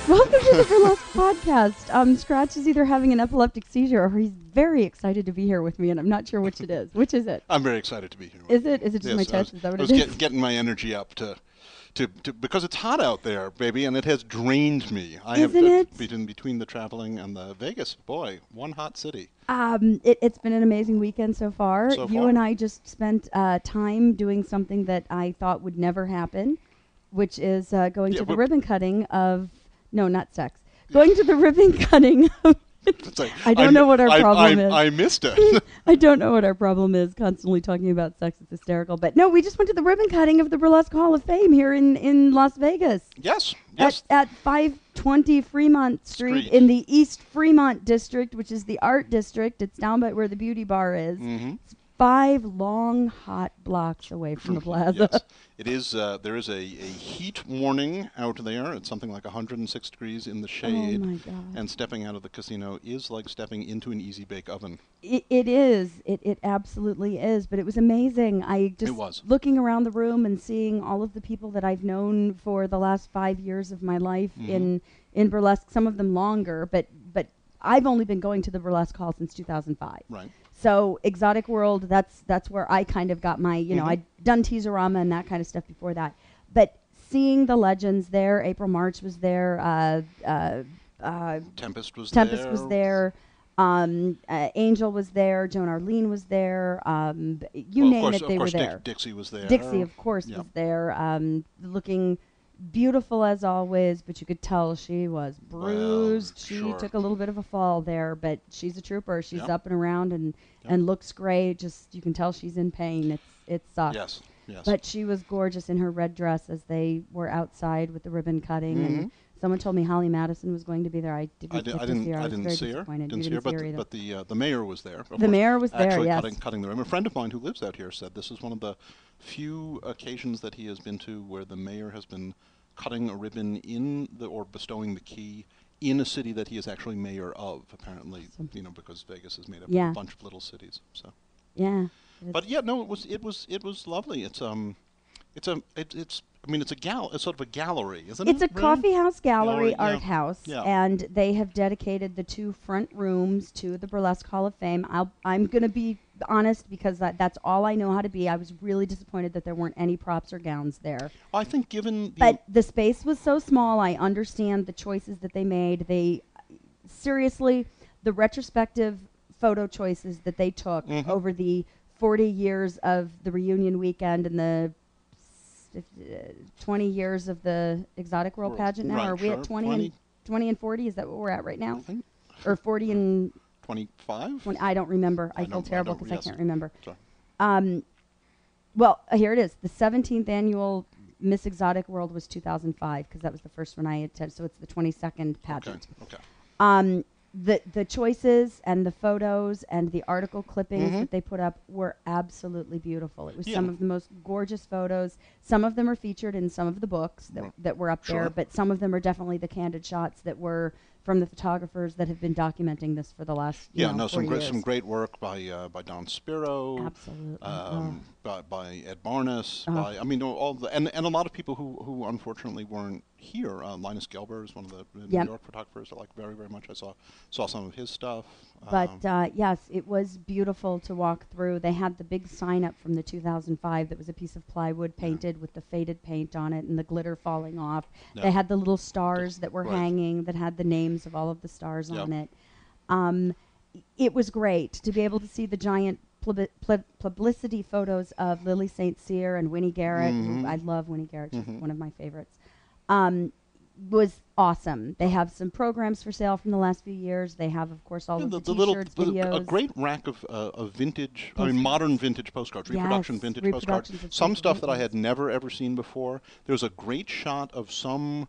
Welcome to the Burlesque Podcast. Scratch is either having an epileptic seizure or he's very excited to be here with me, and I'm not sure which it is. Which is it? I'm very excited to be here. Is it? Is it just my touch? Is that what I it was is? getting my energy up to because it's hot out there, baby, and it has drained me. Isn't it? Between the traveling and the Vegas, boy, one hot city. It's been an amazing weekend so far. So You far. and I just spent time doing something that I thought would never happen, which is going to the ribbon cutting of... No, not sex. Going to the ribbon cutting of... It's like, I don't know what our problem is. I missed it. I don't know what our problem is, constantly talking about sex. It's hysterical. But no, we just went to the ribbon cutting of the Burlesque Hall of Fame here in Las Vegas. Yes. At 520 Fremont Street in the East Fremont District, which is the art district. It's down by where the beauty bar is. Mm-hmm. It's 5 long, hot blocks away from the plaza. Yes. It is. There is a heat warning out there. It's something like 106 degrees in the shade. Oh my God. And stepping out of the casino is like stepping into an easy bake oven. It is. It absolutely is. But it was amazing. It was. Looking around the room and seeing all of the people that I've known for the last 5 years of my life in burlesque, some of them longer, but I've only been going to the Burlesque Hall since 2005. Right. So Exotic World, that's where I kind of got my, I'd done Teaserama and that kind of stuff before that. But seeing the legends there, April March was there, Tempest was there. Angel was there. Joan Arlene was there. Name it, they were there. Dixie was there. Dixie, of course, was there. Looking beautiful as always, but you could tell she was bruised. She took a little bit of a fall there, but she's a trooper. She's up and around and looks great. Just you can tell she's in pain. It sucks. Yes. But she was gorgeous in her red dress as they were outside with the ribbon cutting. And someone told me Holly Madison was going to be there. I didn't see her. I was very disappointed. Didn't see her, but the mayor was there. The mayor was there, actually yes. cutting the ribbon. A friend of mine who lives out here said this is one of the few occasions that he has been to where the mayor has been cutting a ribbon or bestowing the key in a city that he is actually mayor of. Apparently, because Vegas is made up of a bunch of little cities. So yeah. But yeah, no, it was lovely. It's sort of a gallery, isn't it? It's a coffee house gallery, art yeah. house, Yeah. and they have dedicated the 2 front rooms to the Burlesque Hall of Fame. I'm going to be honest because that's all I know how to be. I was really disappointed that there weren't any props or gowns there. I think But the space was so small, I understand the choices that they made. Seriously, the retrospective photo choices that they took over the 40 years of the reunion weekend and the 20 years of the Exotic World pageant now. Right, Are we at 20 and 40? Is that what we're at right now? I think Or 40 and 25? I don't remember. I feel terrible because I can't remember. Sorry. Well, here it is. The 17th annual Miss Exotic World was 2005 because that was the first one I attended. So it's the 22nd pageant. Okay. The choices and the photos and the article clippings that they put up were absolutely beautiful. It was some of the most gorgeous photos. Some of them are featured in some of the books that were up there, but some of them are definitely the candid shots that were from the photographers that have been documenting this for the last 40 years. Some great work by Don Spiro. Absolutely. By Ed Barnes. And a lot of people who unfortunately weren't here. Linus Gelber is one of the New York photographers I like very, very much. I saw some of his stuff. But yes, it was beautiful to walk through. They had the big sign up from the 2005 that was a piece of plywood painted with the faded paint on it and the glitter falling off. Yeah. They had the little stars that were hanging that had the names of all of the stars on it. It was great to be able to see the giant publicity photos of Lily St. Cyr and Winnie Garrett. Who I love Winnie Garrett. She's one of my favorites. Was awesome. They have some programs for sale from the last few years. They have, of course, all of the T-shirts, videos. A great rack of vintage, modern vintage postcards, reproduction vintage postcards. Some stuff that I had never, ever seen before. There's a great shot of some,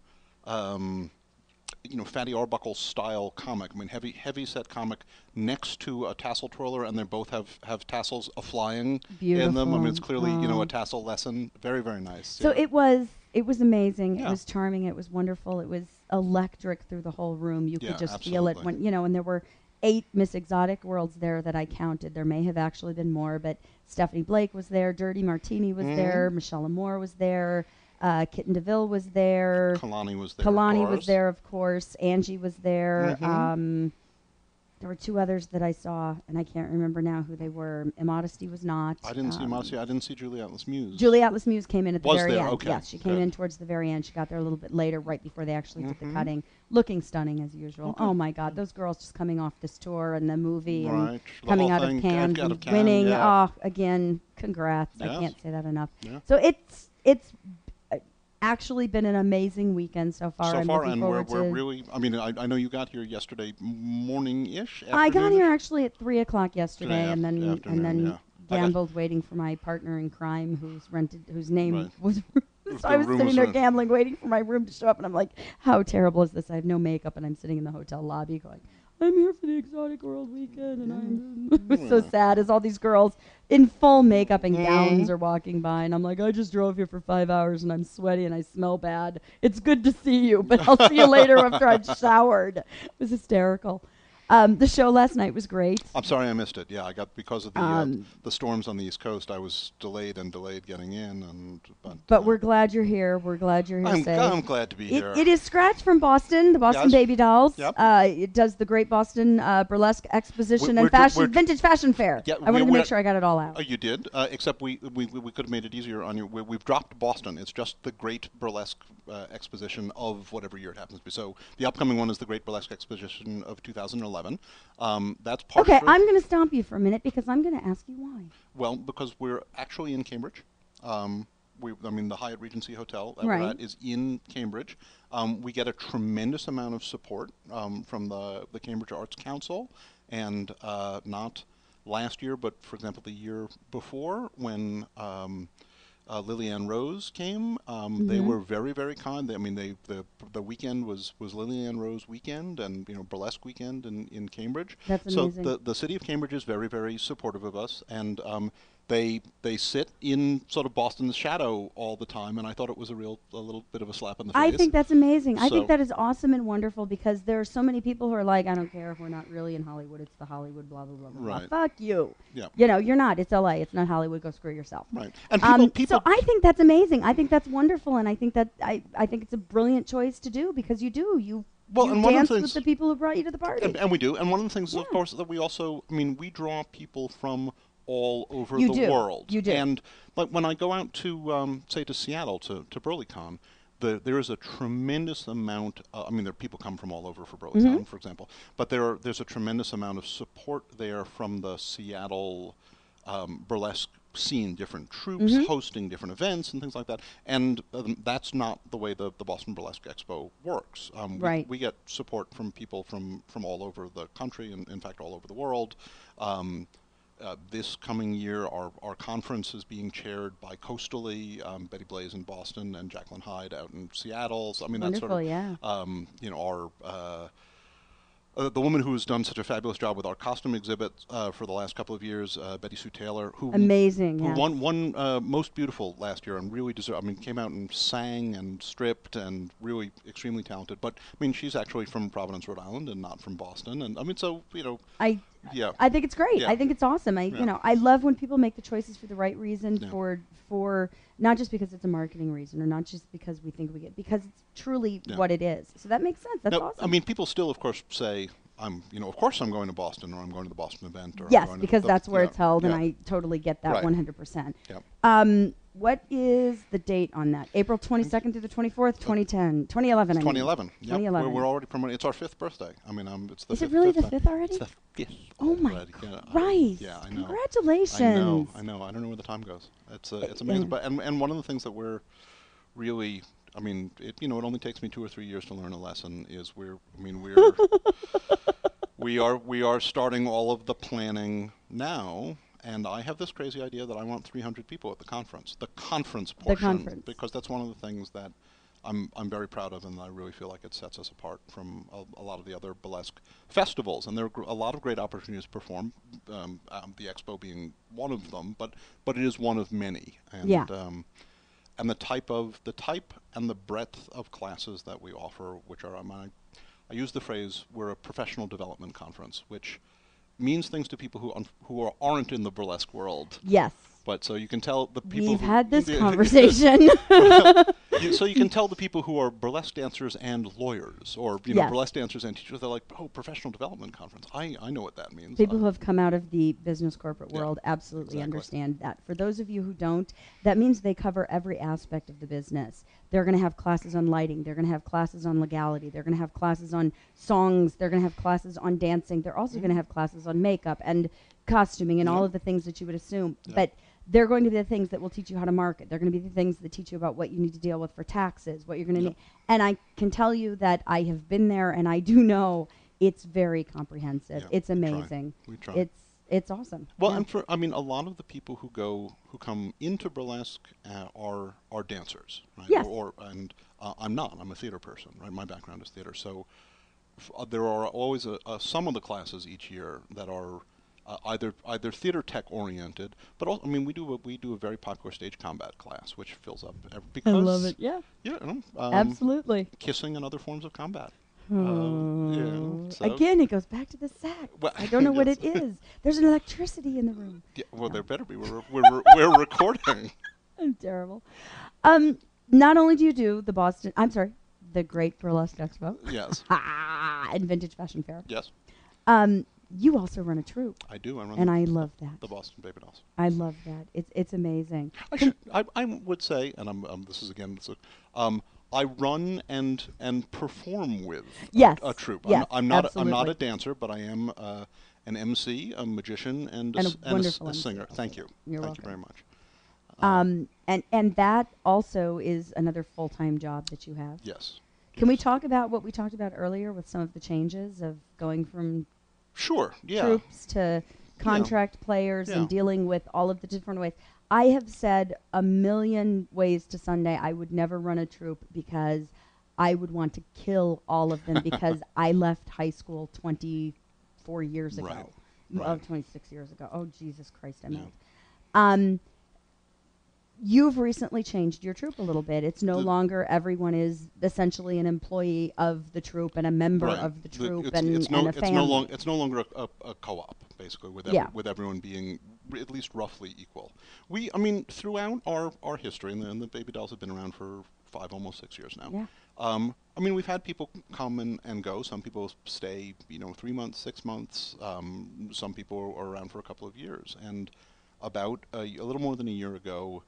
Fatty Arbuckle style comic. I mean, heavy set comic next to a tassel twirler, and they both have tassels flying in them. I mean, it's clearly, a tassel lesson. Very, very nice. So it was amazing. Yeah. It was charming. It was wonderful. It was electric through the whole room. You could just feel it when, and there were 8 Miss Exotic Worlds there that I counted. There may have actually been more, but Stephanie Blake was there. Dirty Martini was there. Michelle Amore was there. Kitten DeVille was there. Kalani was there. Kalani of was course. there, of course. Angie was there. Mhm. There were two others that I saw, and I can't remember now who they were. Immodesty was not. I didn't see Modesty. I didn't see Julie Atlas Muse. Julie Atlas Muse came in at the Was very there? end. Okay. Yes, she came Good. in towards the very end. She got there a little bit later, right before they actually did the Mhm. cutting. Looking stunning as usual. Okay. Oh my God, those girls just coming off this tour and the movie and Right. The coming whole out of thing, Cannes out of and Cannes, winning. yeah. Oh, again, congrats. I Yes. can't say that enough. Yeah. So it's actually been an amazing weekend so far. So I'm far, looking and forward we're to. really. I mean, I know you got here yesterday morning-ish. I got afternoon-ish? here actually at 3:00 yesterday, Today and then afternoon, yeah. I got- gambled waiting for my partner in crime, whose name Right. was. If So the I was room sitting was there rent- gambling, waiting for my room to show up, and I'm like, "How terrible is this? I have no makeup, and I'm sitting in the hotel lobby going." I'm here for the Exotic World weekend, and I'm it was so Yeah. sad as all these girls in full makeup and Mhm. gowns are walking by, and I'm like, I just drove here for 5 hours, and I'm sweaty and I smell bad. It's good to see you, but I'll see you later after I've showered. It was hysterical. The show last night was great. I'm sorry I missed it. Yeah, I got because of the storms on the East Coast. I was delayed getting in, But we're glad you're here. We're glad you're here safe. I'm glad to be here. It is Scratch from Boston, the Boston Yes. Baby Dolls. Yep. It does the Great Boston Burlesque Exposition We're- and fashion, we're- Vintage Fashion Fair. Yeah, I wanted to we're- make sure I got it all out. You did, except we could have made it easier on you. We've dropped Boston. It's just the Great Burlesque Exposition of whatever year it happens to be. So the upcoming one is the Great Burlesque Exposition of 2011. That's partially Okay, I'm going to stop you for a minute because I'm going to ask you why. well because we're actually in Cambridge. The Hyatt Regency Hotel that Right. we're at is in Cambridge. We get a tremendous amount of support from the Cambridge Arts Council, and not last year, but for example the year before when Lillian Rose came. They were very, very kind. The weekend was Lillian Rose weekend, and burlesque weekend in Cambridge. That's so amazing. the city of Cambridge is very, very supportive of us, and they sit in sort of Boston's shadow all the time, and I thought it was a little bit of a slap in the face. I think that's amazing. I So- think that is awesome and wonderful because there are so many people who are like, I don't care if we're not really in Hollywood. It's the Hollywood, blah, blah, blah, blah. Right. Fuck you. Yeah. You're not. It's LA. It's not Hollywood. Go screw yourself. Right. And people So I think that's amazing. I think that's wonderful, and I think that I think it's a brilliant choice to do because you Well, you and one of dance the with things- the people who brought you to the party. And we do. And one of the things, Yeah. of course, that we also, we draw people from all over You the do. world. You do. And like when I go out to, say, to Seattle, to BurlyCon, there is a tremendous amount. There people come from all over for BurlyCon, for example, but there's a tremendous amount of support there from the Seattle burlesque scene, different troops hosting different events and things like that. And that's not the way the Boston Burlesque Expo works. Right. We get support from people from all over the country and, in fact, all over the world. This coming year, our conference is being chaired by Coastally, Betty Blaze in Boston, and Jacqueline Hyde out in Seattle. So, that's sort Wonderful, of, yeah. our the woman who has done such a fabulous job with our costume exhibit for the last couple of years, Betty Sue Taylor, who Amazing, who yes. won Most Beautiful last year and really came out and sang and stripped and really extremely talented. But she's actually from Providence, Rhode Island, and not from Boston. And yeah. I think it's great. Yeah. I think it's awesome. Yeah. I love when people make the choices for the right reason, Yeah. for not just because it's a marketing reason or not just because we think we get, because it's truly Yeah. what it is. So that makes sense. That's Now, awesome. people still, of course, say, of course I'm going to Boston, or I'm going to the Boston event. Or I'm Yes, going to because that's where it's held, and yeah. I totally get that Right. 100%. Yeah. What is the date on that? April 22nd through the 24th, 2010, 2011. It's 2011. Yep. 2011. We're already promoting. It's our 5th birthday. It's the Is it fifth really the birthday. 5th already? It's the 5th. Oh my already. Yeah, Christ! yeah, I know. Congratulations! I know. I don't know where the time goes. It's amazing. Yeah. But and one of the things that we're really, it only takes me 2 or 3 years to learn a lesson. Is we are starting all of the planning now. And I have this crazy idea that I want 300 people at the conference portion, conference. because that's one of the things that I'm very proud of, and I really feel like it sets us apart from a lot of the other burlesque festivals. And there are a lot of great opportunities to perform, the expo being one of them, but it is one of many. And, Yeah. And the type and the breadth of classes that we offer, which are, I use the phrase, we're a professional development conference, which means things to people who aren't in the burlesque world. Yes. But so you can tell the people We've who, had this conversation. so you can tell the people who are burlesque dancers and lawyers, or Yes. burlesque dancers and teachers. They're like, oh, professional development conference. I know what that means. People who have come out of the business corporate Yeah, world absolutely exactly. understand that. For those of you who don't, that means they cover every aspect of the business. They're going to have classes on lighting. They're going to have classes on legality. They're going to have classes on songs. They're going to have classes on dancing. They're also going to have classes on makeup and costuming and all of the things that you would assume. Yeah. But they're going to be the things that will teach you how to market. They're going to be the things that teach you about what you need to deal with for taxes, what you're going to need. And I can tell you that I have been there, and I do know it's very comprehensive. Yeah, It's we try. amazing. We try. It's awesome. Well, Yeah. and a lot of the people who come into burlesque are dancers, right? Yes. I'm not. I'm a theater person, right? My background is theater, so there are always some of the classes each year that are either theater tech oriented, but also, I mean, we do a very popular stage combat class, which fills up because I love it. Yeah, yeah, absolutely. kissing and other forms of combat. So- Again, it goes back to the sack. Well, I don't know what yes. it is. There's an electricity in the room. Yeah, well, there better be. We're recording. I'm terrible. Not only do you do the Great Burlesque Expo Yes. and Vintage Fashion Fair, Yes, you also run a troupe, I do. I run and I love that. the Boston Baby Dolls. I love that. It's amazing. I would say, and this is again, I run and perform with Yes, a troupe. yes, I'm not absolutely. a dancer, but I am an MC, a magician, and And a s- wonderful a MC. singer. Thank you. You're Thank you welcome. very much. And that also is another full-time job that you have. Yes. Can we talk about what we talked about earlier with some of the changes of going from Sure. Yeah. troops to contract players Yeah. and dealing with all of the different ways? I have said a million ways to Sunday I would never run a troupe because I would want to kill all of them because I left high school 24 years ago. Right. Oh, Right. 26 years ago. Oh, Jesus Christ, I'm Yeah. old. You've recently changed your troupe a little bit. It's no The- longer everyone is essentially an employee of the troupe and a member Right. of the The- troupe it's and a it's family. it's no longer a co-op, basically, with Yeah. with everyone being at least roughly equal. I mean, throughout our history, and the Baby Dolls have been around for almost 6 years now. Yeah. I mean, we've had people come and go. Some people stay, 3 months, 6 months. Some people are around for a couple of years. And about a little more than a year ago,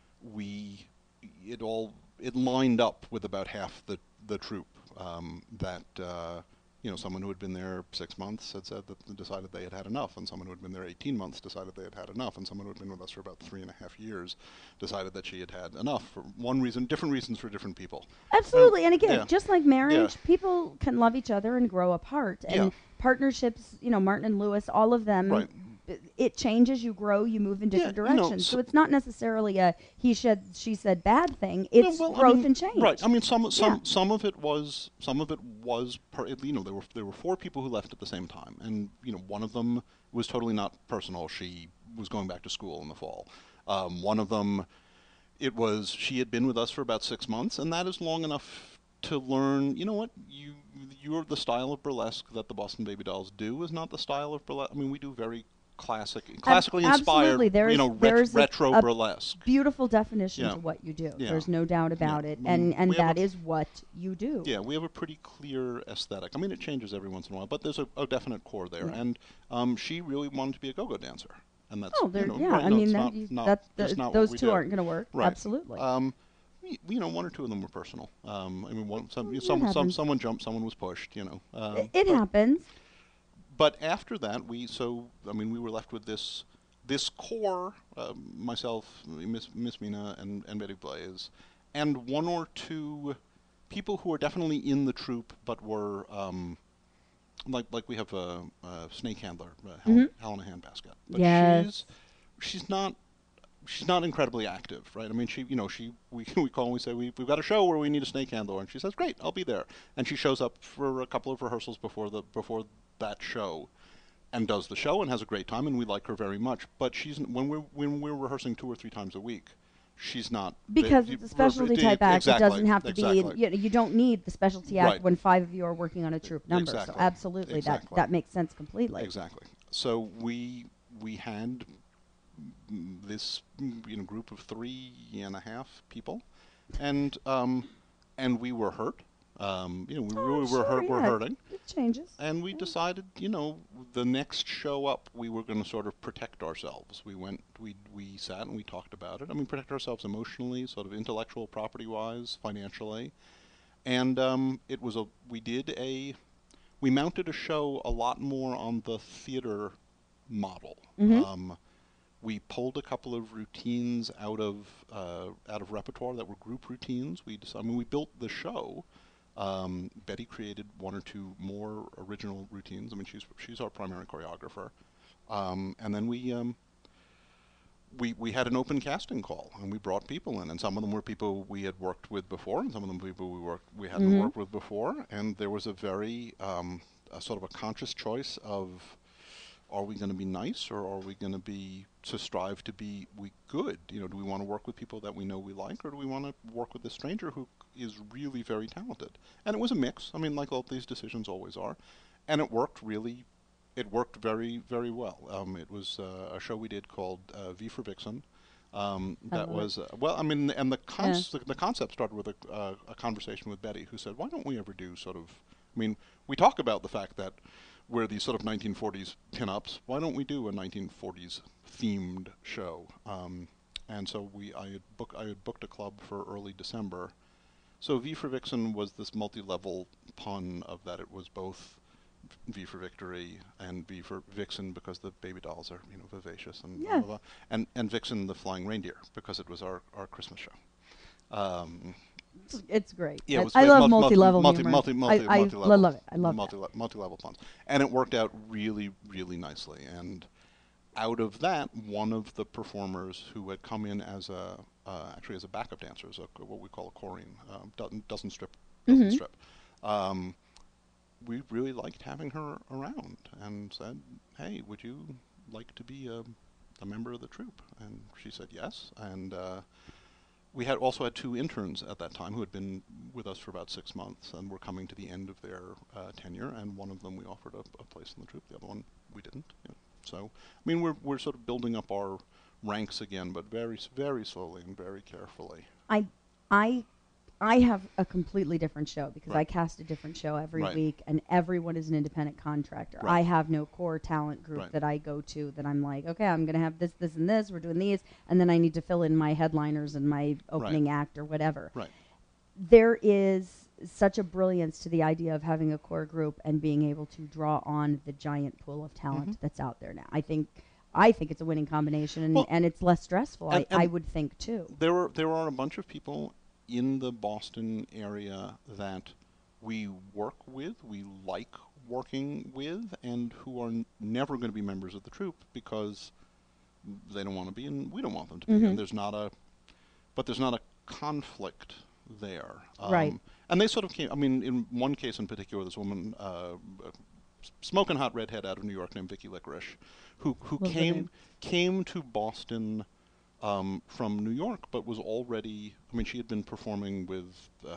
it lined up with about half the troupe that someone who had been there 6 months had said that decided they had had enough, and someone who had been there 18 months decided they had had enough, and someone who had been with us for about 3.5 years decided that she had had enough for one reason, different reasons for different people. Absolutely. And again, yeah. just like marriage, Yeah. people can love each other and grow apart. And Yeah. partnerships, Martin and Lewis, all of them, Right. it changes, you grow, you move in different Yeah, you know, directions. So so- it's not necessarily a he said, she said bad thing. It's No, well, growth I mean, and change. Right. I mean, some Yeah. of it was there were 4 people who left at the same time, and one of them was totally not personal. She was going back to school in the fall. One of them, she had been with us for about 6 months, and that is long enough to learn. You know what? You're the style of burlesque that the Boston Baby Dolls do is not the style of burlesque. I mean, we do very classically inspired, absolutely. There's retro a burlesque. beautiful definition Yeah. to what you do. Yeah. There's no doubt about Yeah. it. We- And we have that is what you do. Yeah, we have a pretty clear aesthetic. I mean, it changes every once in a while, but there's a definite core there. Yeah. And she really wanted to be a go-go dancer, and that's Oh, there, yeah. right, I no, mean, it's that, not- you, not- that, just th- not what those we two do. aren't going to work. Right. Absolutely. One or two of them were personal. I mean, It someone happens. jumped, someone was pushed. It happens. But after that, we were left with this core, myself, Miss Mina, and Betty Blaze, and one or two people who are definitely in the troupe, but were like we have a snake handler, Helena Handbasket. But Yes. she's not incredibly active, right? I mean, we call and we say we've got a show where we need a snake handler, and she says, "Great, I'll be there." And she shows up for a couple of rehearsals before that show, and does the show and has a great time, and we like her very much. But when we're rehearsing 2 or 3 times a week, she's not Because it's a specialty type act. Exactly, It doesn't have to exactly. be. You don't need the specialty act Right. when 5 of you are working on a troupe number. Exactly. So absolutely, Exactly. that makes sense completely. Exactly. So we had this group of 3.5 people, and we were hurt. We really were hurting. It changes. And we decided, the next show up, we were going to sort of protect ourselves. We sat and we talked about it. I mean, protect ourselves emotionally, sort of intellectual property-wise, financially. And we mounted a show a lot more on the theater model. Mm-hmm. We pulled a couple of routines out of repertoire that were group routines. We built the show. Betty created one or two more original routines. I mean, she's our primary choreographer. And then we had an open casting call, and we brought people in, and some of them were people we had worked with before, and some of them people we hadn't worked with before. And there was a very a sort of a conscious choice of, are we going to be nice, or are we going to strive to be good? Do we want to work with people that we know we like, or do we want to work with a stranger who is really very talented? And it was a mix. I mean, like all these decisions always are. And it worked very, very well. It was a show we did called V for Vixen. That was, and the concept started with a conversation with Betty, who said, why don't we ever do we talk about the fact that we're these sort of 1940s pinups. Why don't we do a 1940s themed show? And so I had booked a club for early December. So V for Vixen was this multi-level pun of that. It was both V for Victory and V for Vixen because the baby dolls are vivacious and blah, blah, blah. And Vixen the flying reindeer because it was our Christmas show. It's great. Yeah, I love multi-level humor. I love it. I love multi-level puns, and it worked out really, really nicely. And out of that, one of the performers who had come in as actually as a backup dancer, as what we call a chorine, doesn't strip. We really liked having her around, and said, "Hey, would you like to be a member of the troupe?" And she said yes, and. We had also had two interns at that time who had been with us for about 6 months and were coming to the end of their tenure, and one of them we offered a place in the troupe. The other one we didn't. So, we're sort of building up our ranks again, but very, very slowly and very carefully. I have a completely different show because Right. I cast a different show every Right. week, and everyone is an independent contractor. Right. I have no core talent group Right. that I go to that I'm like, okay, I'm going to have this, this, and this. We're doing these, and then I need to fill in my headliners and my opening act or whatever. Right. There is such a brilliance to the idea of having a core group and being able to draw on the giant pool of talent that's out there now. I think it's a winning combination, and it's less stressful. And I would think too. There are a bunch of people in the Boston area that we work with, we like working with, and who are never going to be members of the troupe because they don't want to be, and we don't want them to be. And there's not a conflict there. Right. And they sort of came. In one case in particular, this woman, smoking hot redhead out of New York named Vicky Licorice, who came to Boston. From New York, but was already. She had been performing with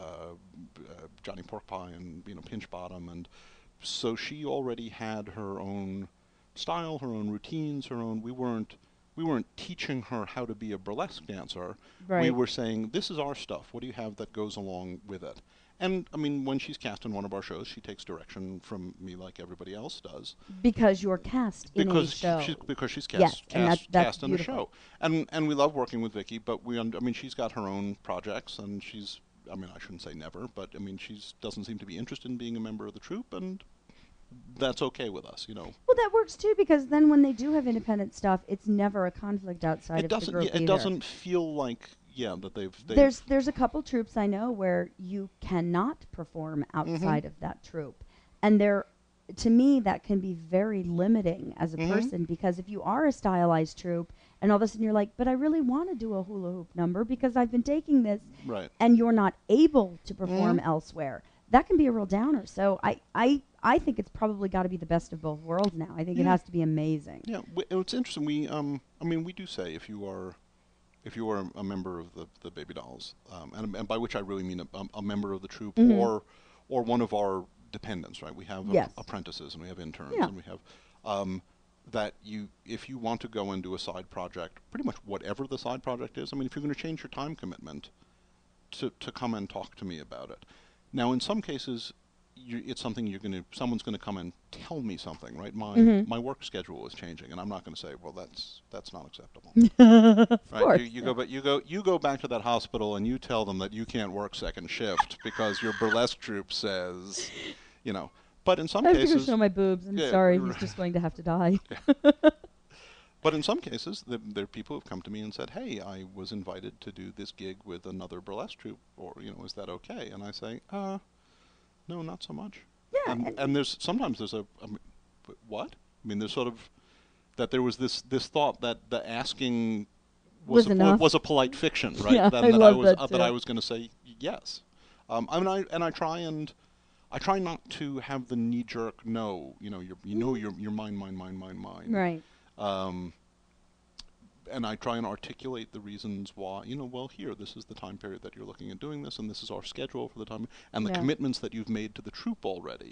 Johnny Porkpie and Pinch Bottom, and so she already had her own style, her own routines, her own. We weren't teaching her how to be a burlesque dancer. Right. We were saying, this is our stuff. What do you have that goes along with it? And when she's cast in one of our shows, she takes direction from me like everybody else does. Because you're cast in a show. Because she's cast, that's cast in a beautiful. show. And we love working with Vicky, but she's got her own projects, and she's, I shouldn't say never, but she doesn't seem to be interested in being a member of the troupe, and that's okay with us, Well, that works too, because then when they do have independent stuff, it's never a conflict outside of the group it either. doesn't feel like, that they've There's a couple troupes I know where you cannot perform outside of that troupe, and to me that can be very limiting as a person, because if you are a stylized troupe and all of a sudden you're like, but I really want to do a hula hoop number because I've been taking this, right. and you're not able to perform elsewhere, that can be a real downer. So I think it's probably got to be the best of both worlds now. I think it has to be amazing. Yeah, it's interesting. We do say if you are a member of the Baby Dolls, and by which I really mean a member of the troupe or one of our dependents, right? We have apprentices and we have interns and we have that if you want to go and do a side project, pretty much whatever the side project is, I mean, if you're going to change your time commitment, to come and talk to me about it. Now, in some cases, it's something someone's going to come and tell me something, right? My work schedule is changing, and I'm not going to say, well, that's not acceptable. Of right? course. You go back to that hospital and you tell them that you can't work second shift because your burlesque troupe says, you know. But in some I have to cases, go show my boobs. I'm sorry, he's just going to have to die. But in some cases, there are people who've come to me and said, "Hey, I was invited to do this gig with another burlesque troupe, or is that okay?" And I say, "No, not so much." Yeah, and sometimes there's what? I mean, there's sort of that there was this thought that the asking was a polite fiction, right? Yeah, I love that too. That I was going to say yes. I mean, I try not to have the knee jerk no. You're mine. Right. And I try and articulate the reasons why, well, here, this is the time period that you're looking at doing this, and this is our schedule for the time, and the commitments that you've made to the troupe already.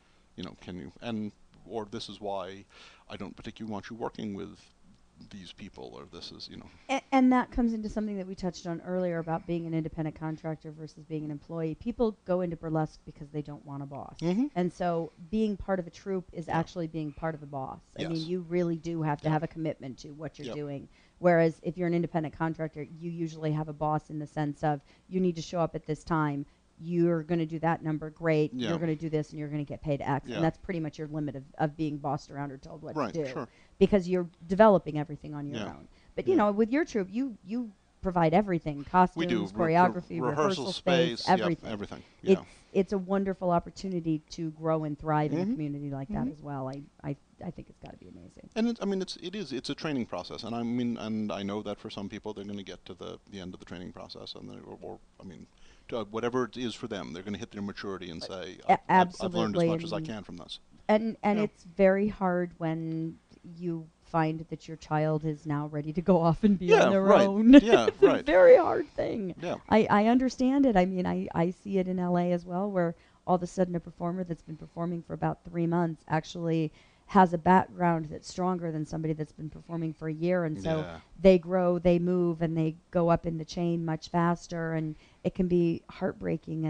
Or this is why I don't particularly want you working with these people, or this is, And that comes into something that we touched on earlier about being an independent contractor versus being an employee. People go into burlesque because they don't want a boss. Mm-hmm. And so being part of a troupe is actually being part of the boss. I mean, you really do have to have a commitment to what you're doing. Whereas if you're an independent contractor, you usually have a boss in the sense of you need to show up at this time. You're going to do that number, great. You're going to do this, and you're going to get paid X. And that's pretty much your limit of being bossed around or told what to do. Sure. Because you're developing everything on your own. But, with your troupe, you provide everything, costumes, we do. choreography, rehearsal space, everything. Yep, everything. It's a wonderful opportunity to grow and thrive in a community like that as well. I think it's got to be amazing. And it's a training process, and I know that for some people they're going to get to the end of the training process, and whatever it is for them, they're going to hit their maturity and say, I've learned as much as I can from this. And it's very hard when you find that your child is now ready to go off and be on their own. Yeah, it's a very hard thing. Yeah. I understand it. I mean, I see it in LA as well, where all of a sudden a performer that's been performing for about 3 months actually has a background that's stronger than somebody that's been performing for a year, and so they grow, they move, and they go up in the chain much faster, and it can be heartbreaking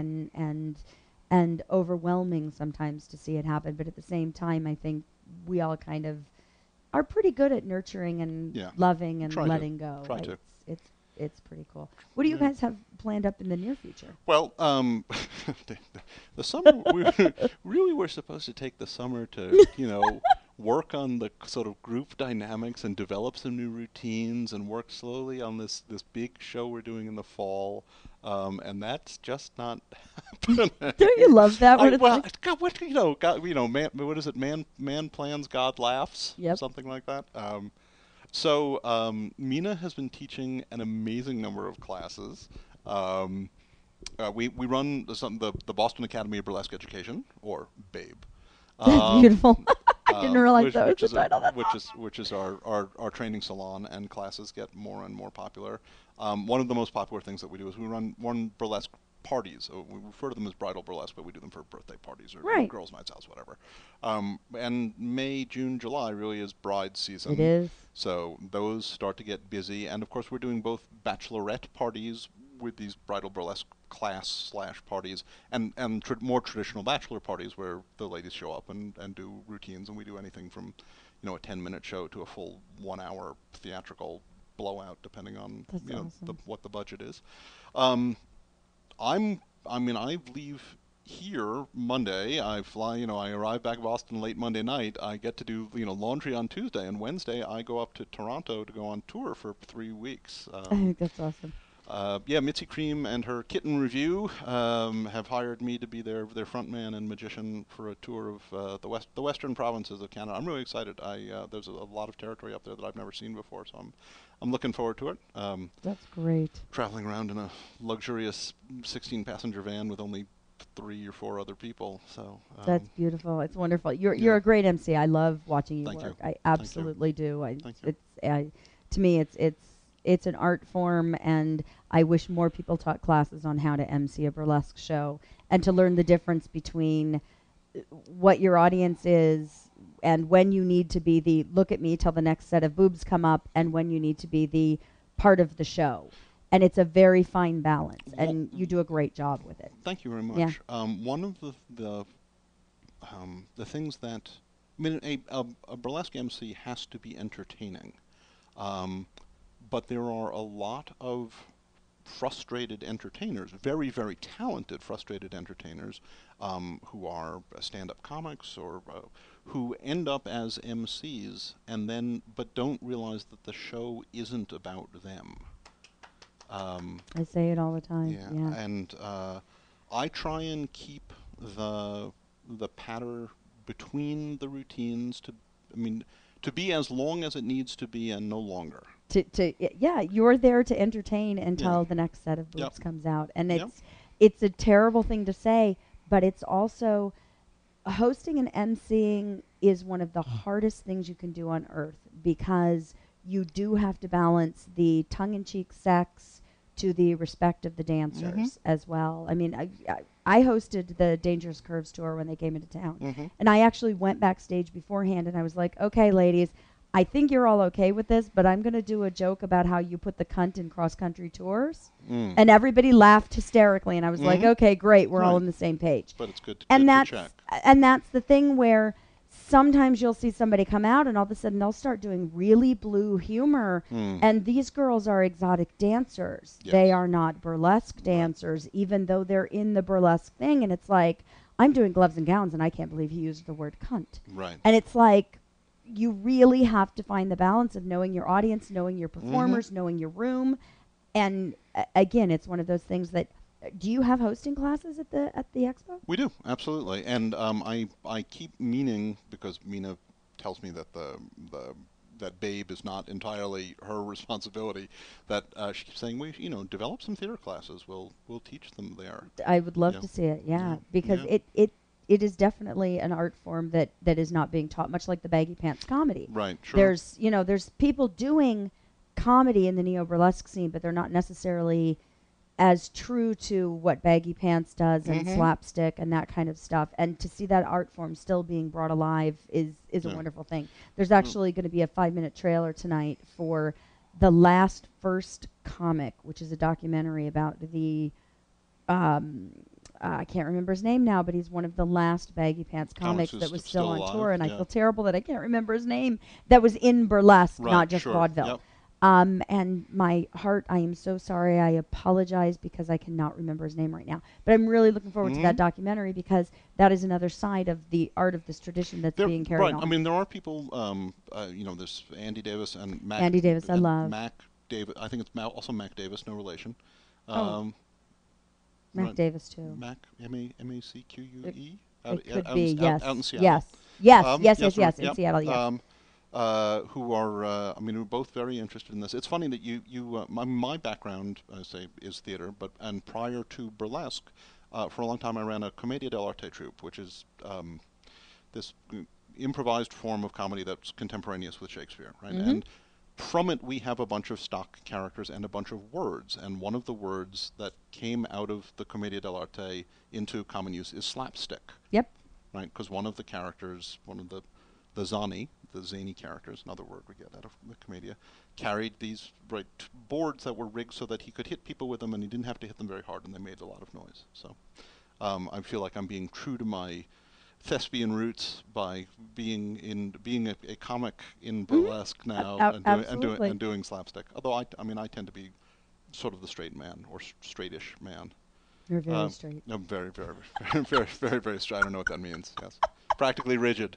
and overwhelming sometimes to see it happen. But at the same time, I think we all kind of are pretty good at nurturing and loving and letting go. Try to. It's pretty cool. What do you guys have planned up in the near future? Well, the summer, we were supposed to take the summer to, work on the sort of group dynamics and develop some new routines and work slowly on this big show we're doing in the fall. And that's just not happening. Don't you love that? God, what is it? Man plans, God laughs. Yep. Something like that. So Mina has been teaching an amazing number of classes. We run the Boston Academy of Burlesque Education, or BABE. That's beautiful. I didn't realize that was the title. Which is our training salon, and classes get more and more popular. One of the most popular things that we do is we run burlesque parties. We refer to them as bridal burlesque, but we do them for birthday parties or girls' nights out, whatever. And May, June, July really is bride season. It is. So those start to get busy, and of course we're doing both bachelorette parties with these bridal burlesque class/parties, and more traditional bachelor parties where the ladies show up and do routines, and we do anything from a 10-minute show to a full 1-hour theatrical blowout, depending on what the budget is. I leave here Monday. I fly, I arrive back in Boston late Monday night. I get to do, laundry on Tuesday, and Wednesday I go up to Toronto to go on tour for 3 weeks. I think that's awesome. Mitzi Cream and her Kitten Review have hired me to be their frontman and magician for a tour of the western provinces of Canada. I'm really excited. There's a lot of territory up there that I've never seen before, so I'm looking forward to it. That's great. Traveling around in a luxurious 16-passenger van with only 3 or 4 other people. So that's beautiful. It's wonderful. You're a great MC. I love watching you Thank work. you. I absolutely do. Thank you. To me, it's an art form, and I wish more people taught classes on how to MC a burlesque show and to learn the difference between what your audience is, and when you need to be the look at me till the next set of boobs come up, and when you need to be the part of the show. And it's a very fine balance, and you do a great job with it. Thank you very much. Yeah. One of the things that, I mean, a burlesque MC has to be entertaining, but there are a lot of frustrated entertainers, very, very talented frustrated entertainers, who are stand-up comics or who end up as MCs but don't realize that the show isn't about them. I say it all the time. Yeah. And I try and keep the patter between the routines to be as long as it needs to be and no longer. You're there to entertain until the next set of boobs comes out, and it's a terrible thing to say, but it's also hosting and emceeing is one of the hardest things you can do on earth, because you do have to balance the tongue-in-cheek sex to the respect of the dancers as well. I mean, I hosted the Dangerous Curves tour when they came into town, and I actually went backstage beforehand, and I was like, okay, ladies, I think you're all okay with this, but I'm going to do a joke about how you put the cunt in cross-country tours. And everybody laughed hysterically, and I was like, okay, great, we're all on the same page. But it's good to check. And that's the thing where sometimes you'll see somebody come out, and all of a sudden they'll start doing really blue humor, and these girls are exotic dancers. Yes. They are not burlesque dancers, even though they're in the burlesque thing, and it's like, I'm doing Gloves and Gowns, and I can't believe he used the word cunt. Right. And it's like, you really have to find the balance of knowing your audience, knowing your performers, knowing your room. And again, it's one of those things that, do you have hosting classes at the expo? We do, absolutely. And I keep meaning, because Mina tells me that that Babe is not entirely her responsibility, that she keeps saying, we develop some theater classes. We'll teach them there. I would love to see it, because it is definitely an art form that is not being taught, much like the baggy pants comedy. Right, sure. There's people doing comedy in the neo-burlesque scene, but they're not necessarily as true to what baggy pants does and slapstick and that kind of stuff. And to see that art form still being brought alive is a wonderful thing. There's actually going to be a 5-minute trailer tonight for The Last First Comic, which is a documentary about the I can't remember his name now, but he's one of the last baggy pants comics that was still on tour, and I feel terrible that I can't remember his name. That was in burlesque, not just vaudeville. Yep. And my heart, I am so sorry. I apologize because I cannot remember his name right now. But I'm really looking forward to that documentary, because that is another side of the art of this tradition that's being carried on. I mean, there are people, there's Andy Davis and Mac. Andy Davis, I love. Mac Davis. I think it's also Mac Davis, no relation. Mac Davis, too. Mac, M-A-C-Q-U-E? It could be, yes. Out in Seattle. Yes, in Seattle, yes. Who are, we're both very interested in this. It's funny that my background, I say, is theater, and prior to burlesque, for a long time I ran a Commedia dell'arte troupe, which is this improvised form of comedy that's contemporaneous with Shakespeare, right? And from it, we have a bunch of stock characters and a bunch of words, and one of the words that came out of the Commedia dell'arte into common use is slapstick. Yep. Right, because one of the characters, one of the zany characters, another word we get out of the Commedia, carried these boards that were rigged so that he could hit people with them, and he didn't have to hit them very hard, and they made a lot of noise. So I feel like I'm being true to my thespian roots by being a comic in burlesque now and doing slapstick. Although I tend to be sort of the straight man or straightish man. You're very straight. No, very, very, very, very, very, very straight. I don't know what that means. Yes, practically rigid.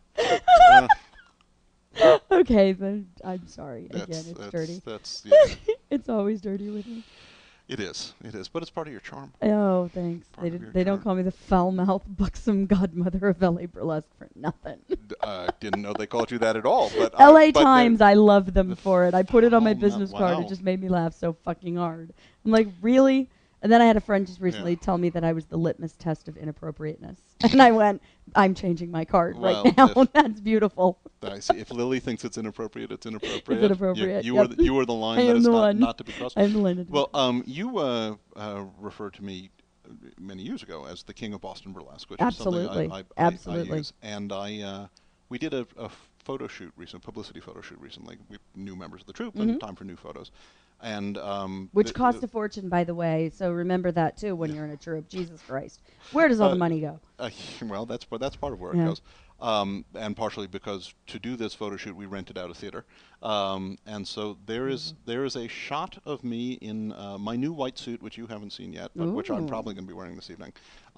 Okay, then I'm sorry. Again, it's dirty. It's always dirty with me. It is, but it's part of your charm. Oh, thanks. They don't call me the foul-mouthed, buxom godmother of LA burlesque for nothing. Didn't know they called you that at all. But LA Times, I love them for it. I put it on my business card. It just made me laugh so fucking hard. I'm like, really? And then I had a friend just recently tell me that I was the litmus test of inappropriateness. And I went, I'm changing my card right now. That's beautiful. I see. If Lily thinks it's inappropriate, it's inappropriate. It's inappropriate. You are the line that is not to be crossed. I am the line. Well, you referred to me many years ago as the king of Boston burlesque, which absolutely. is something I use. And we did a photo shoot publicity photo shoot recently. We new members of the troupe, Mm-hmm. and time for new photos, and which cost a fortune, by the way. So remember that too when you're in a troupe. Jesus Christ, where does all the money go? Well, that's part of where it goes. And partially because to do this photo shoot, we rented out a theater, and so there is a shot of me in my new white suit, which you haven't seen yet, but which I'm probably going to be wearing this evening.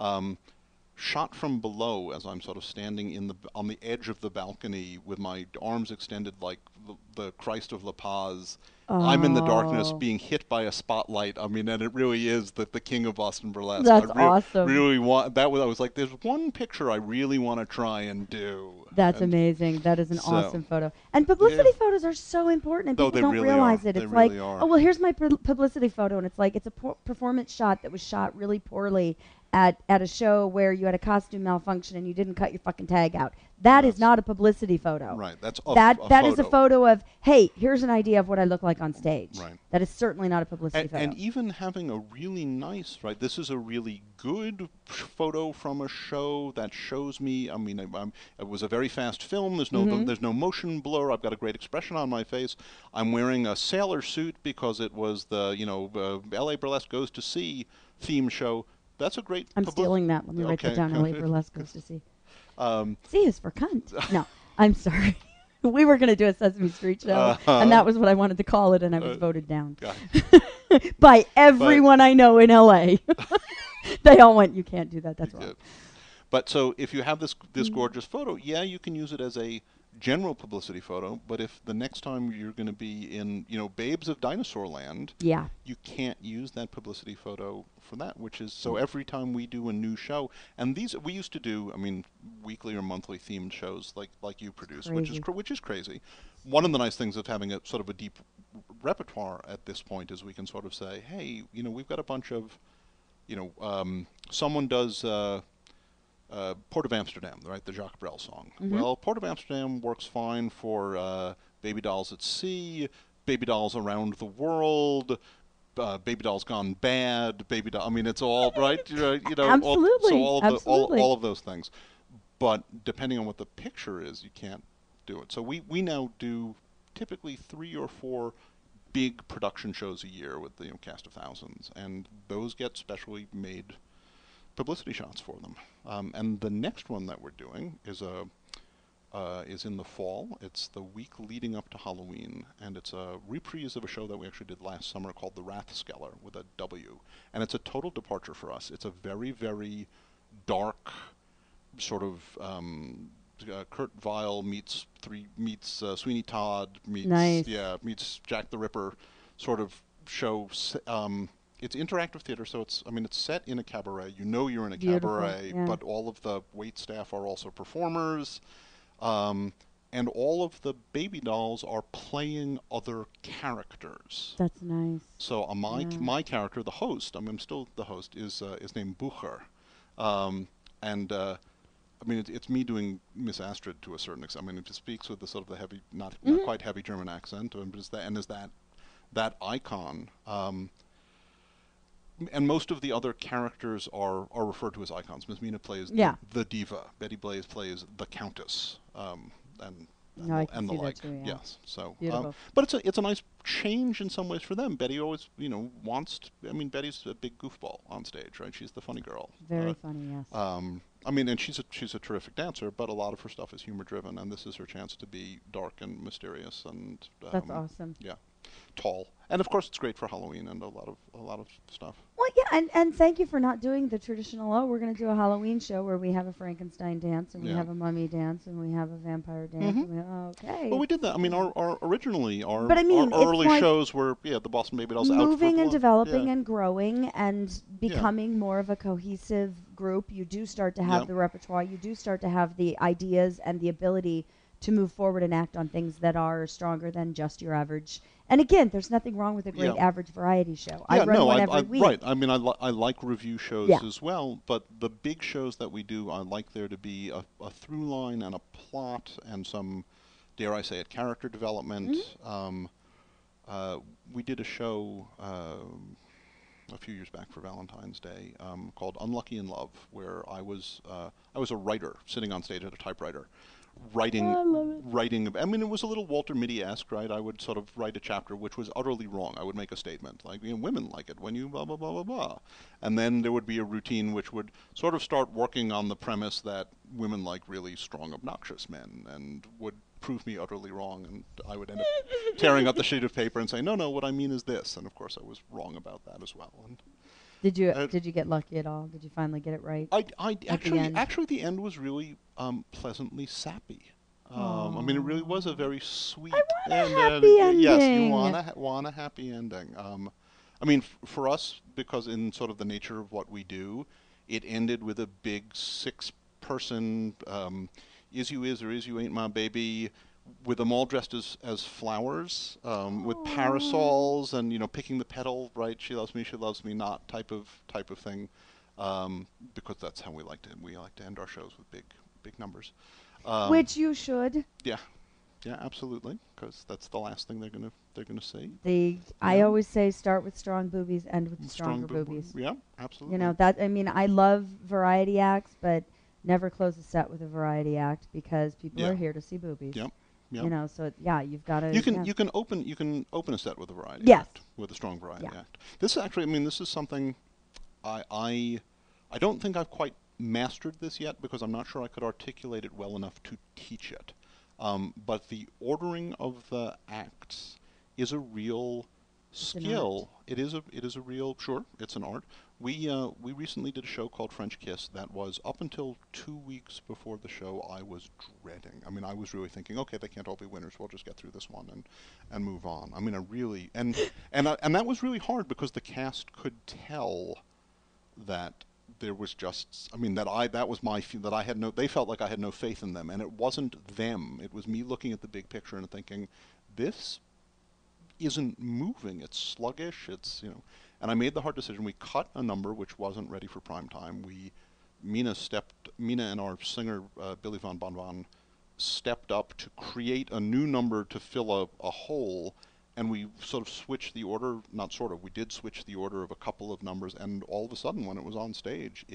Shot from below as I'm sort of standing on the edge of the balcony with my arms extended like the Christ of La Paz. I'm in the darkness being hit by a spotlight. I mean, and it really is the king of Boston Burlesque. That's awesome. Really want that. I was like, there's one picture I really want to try and do. That's amazing. That is an awesome photo. And publicity photos are so important, and people don't realize it. It's like, oh, well, here's my publicity photo, and it's like it's a performance shot that was shot really poorly at a show where you had a costume malfunction and you didn't cut your fucking tag out. That is not a publicity photo. Right. That's that is a photo of, hey, here's an idea of what I look like on stage. Right. That is certainly not a publicity photo. And even having a really nice, right, this is a really good photo from a show that shows me, I mean, it was a very fast film. There's no motion blur. I've got a great expression on my face. I'm wearing a sailor suit because it was the, LA Burlesque Goes to Sea theme show. That's a great... I'm stealing that. Let me write that down. LA Burlesque Goes to Sea. C is for cunt. No, I'm sorry. We were going to do a Sesame Street show, and that was what I wanted to call it, and I was voted down by everyone I know in L.A. They all went, you can't do that. That's wrong. But so if you have this gorgeous photo, you can use it as a general publicity photo, but if the next time you're going to be in, Babes of Dinosaur Land, you can't use that publicity photo for that, which is, so every time we do a new show, and these, we used to do, weekly or monthly themed shows like you produce, which is crazy. One of the nice things of having a sort of a deep repertoire at this point is we can sort of say, hey, we've got a bunch of, someone does, Port of Amsterdam, right? The Jacques Brel song. Well, Port of Amsterdam works fine for Baby Dolls at Sea, Baby Dolls Around the World, Baby Dolls Gone Bad, Baby Doll. I mean, it's all right. Absolutely. All of those things. But depending on what the picture is, you can't do it. So we now do typically 3 or 4 big production shows a year with the cast of thousands, and those get specially made publicity shots for them. And the next one that we're doing is in the fall. It's the week leading up to Halloween, and it's a reprise of a show that we actually did last summer called The Rathskeller with a W. And it's a total departure for us. It's a very, very dark sort of Kurt Weill meets Sweeney Todd meets Jack the Ripper sort of show. It's interactive theater, so it's set in a cabaret. You're in a cabaret, but all of the wait staff are also performers, and all of the baby dolls are playing other characters. That's nice. So my character, the host, I'm still the host, is named Bucher, and it's me doing Miss Astrid to a certain extent. It speaks with the sort of the heavy, not quite heavy German accent, but is that icon. And most of the other characters are referred to as icons. Miss Mina plays the diva. Betty Blaze plays the countess, and the like. Too, yes. So, but it's a nice change in some ways for them. Betty always wants. Betty's a big goofball on stage, right? She's the funny girl. Very funny, yes. And she's a terrific dancer, but a lot of her stuff is humor driven, and this is her chance to be dark and mysterious and. That's awesome. Yeah. Tall, and of course it's great for Halloween and a lot of stuff. Well, yeah, and thank you for not doing the traditional. We're going to do a Halloween show where we have a Frankenstein dance and we have a mummy dance and we have a vampire dance. Okay. Well, we did that. Our originally our early shows were the Boston Baby Dolls moving and developing and growing and becoming more of a cohesive group. You do start to have the repertoire. You do start to have the ideas and the ability to move forward and act on things that are stronger than just your average. And again, there's nothing wrong with a great average variety show. I run one every week. Right. I like review shows as well, but the big shows that we do, I like there to be a through line and a plot and some, dare I say it, character development. We did a show a few years back for Valentine's Day called Unlucky in Love, where I was a writer sitting on stage at a typewriter, writing. I love it. I mean, it was a little Walter Mitty-esque, right? I would sort of write a chapter which was utterly wrong. I would make a statement like, women like it when you blah blah blah blah blah, and then there would be a routine which would sort of start working on the premise that women like really strong, obnoxious men, and would prove me utterly wrong, and I would end up tearing up the sheet of paper and saying, no, what I mean is this, and of course I was wrong about that as well. And Did you get lucky at all? Did you finally get it right? I actually the end was really pleasantly sappy. I mean, it really was a very sweet want a happy ending. Yes, you want a happy ending. I mean, for us, because in sort of the nature of what we do, it ended with a big 6-person is you is or is you ain't my baby, with them all dressed as flowers, with parasols and picking the petal, right? She loves me not type of thing, because that's how we like to end our shows with big numbers. Which you should. Yeah, absolutely, because that's the last thing they're gonna say. I always say start with strong boobies, end with stronger boobies. Yeah, absolutely. That. I mean, I love variety acts, but never close a set with a variety act because people are here to see boobies. Yep. So you've got to. You can open a set with a variety yes. act, with a strong variety act. This actually, this is something I don't think I've quite mastered this yet, because I'm not sure I could articulate it well enough to teach it. But the ordering of the acts is a real skill. It is a real, sure, it's an art. We recently did a show called French Kiss that was, up until 2 weeks before the show, I was dreading. I mean, I was really thinking, okay, they can't all be winners. We'll just get through this one and move on. I mean, I really and that was really hard, because the cast could tell that there was just, they felt like I had no faith in them, and it wasn't them. It was me looking at the big picture and thinking, this isn't moving. It's sluggish. And I made the hard decision. We cut a number which wasn't ready for prime time. Mina and our singer Billy Van Bonvan stepped up to create a new number to fill a hole, and we sort of switched the order. Not sort of. We did switch the order of a couple of numbers, and all of a sudden, when it was on stage,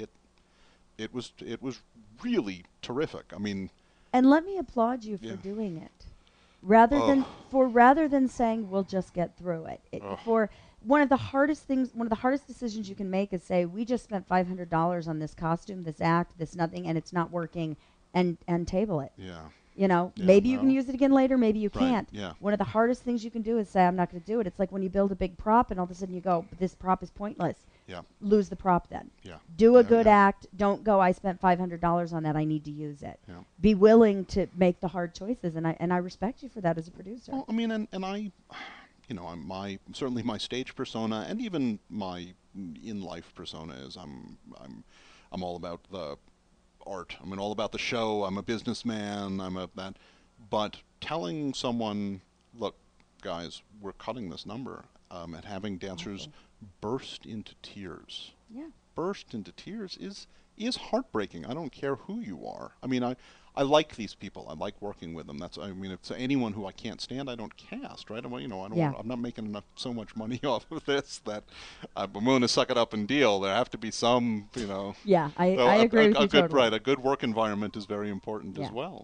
it was really terrific. I mean, and let me applaud you for doing it. Rather than saying we'll just get through it. For one of the hardest decisions you can make is say, we just spent $500 on this costume, this act, this nothing, and it's not working, and table it. Yeah. Maybe you can use it again later, maybe you can't. Yeah. One of the hardest things you can do is say, I'm not going to do it. It's like when you build a big prop and all of a sudden you go, this prop is pointless. Yeah. Lose the prop then. Yeah. Do a good act. Don't go, I spent $500 on that, I need to use it. Yeah. Be willing to make the hard choices, and I respect you for that as a producer. Well, I mean, and I, certainly my stage persona, and even my in-life persona is I'm all about the art. I mean, all about the show. I'm a businessman. But telling someone, look, guys, we're cutting this number, and having dancers burst into tears. Yeah. Burst into tears is heartbreaking. I don't care who you are. I mean, I like these people. I like working with them. If it's anyone who I can't stand, I don't cast, right? I'm not making so much money off of this that I'm willing to suck it up and deal. There have to be some, Yeah, I agree with you totally. Right, a good work environment is very important as well.